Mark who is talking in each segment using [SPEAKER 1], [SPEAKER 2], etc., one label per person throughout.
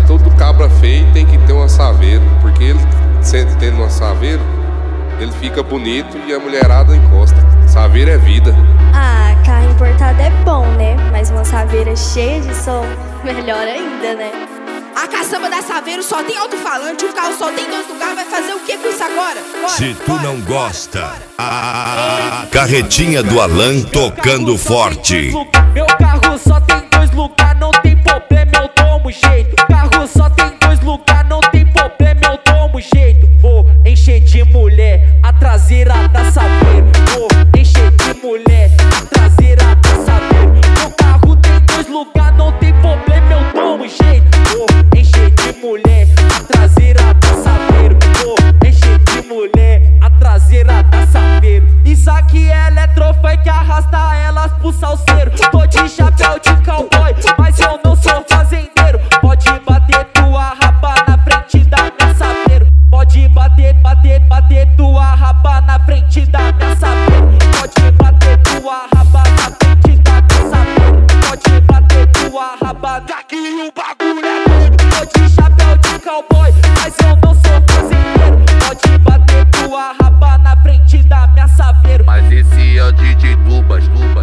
[SPEAKER 1] todo cabra feio tem que ter um assaveiro, porque ele, sempre tendo um assaveiro, ele fica bonito e a mulherada encosta. Saveiro é vida.
[SPEAKER 2] Ah, carro importado é bom, né? Mas uma saveira cheia de som, melhor ainda, né?
[SPEAKER 3] A caçamba da Saveiro só tem alto-falante, o carro só tem 2 lugares, vai fazer o que com isso agora? Bora,
[SPEAKER 4] Se tu
[SPEAKER 3] bora,
[SPEAKER 4] não gosta,
[SPEAKER 3] bora.
[SPEAKER 4] a carretinha do Alan tocando forte.
[SPEAKER 5] Meu carro só tem 2 lugares, não tem problema, eu tomo jeito. Carro só tem 2 lugares, não tem problema, eu tomo jeito. Vou encher de mulher a traseira da Saveiro. Vou encher de mulher a traseira da Saveiro. Meu carro tem 2 lugares, não tem problema, eu tomo jeito. Vou encher de mulher a traseira da Saveiro. Vou encher de mulher a traseira da Saveiro. Isso aqui é eletrofunk, arrasta elas pro salseiro. Tô de chapéu de cowboy, mas eu não sou fazendeiro. Pode bater tua raba na frente da minha Saveiro. Pode bater, bater, bater tua raba na frente da minha Saveiro. Pode bater tua raba na frente da minha Saveiro. Pode bater tua raba, daqui o bagulho é doido. Tô de chapéu de cowboy, mas eu não sou fazendeiro. Pode bater tua raba na frente da minha Saveiro.
[SPEAKER 6] Mas esse é o DJ Tubas.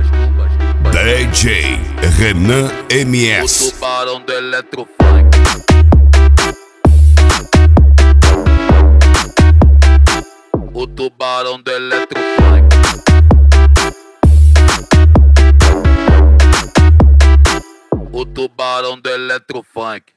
[SPEAKER 4] DJ Renan
[SPEAKER 6] O
[SPEAKER 4] MS.
[SPEAKER 6] tubarão do eletrofunk. O tubarão do eletrofunk. O tubarão do eletrofunk.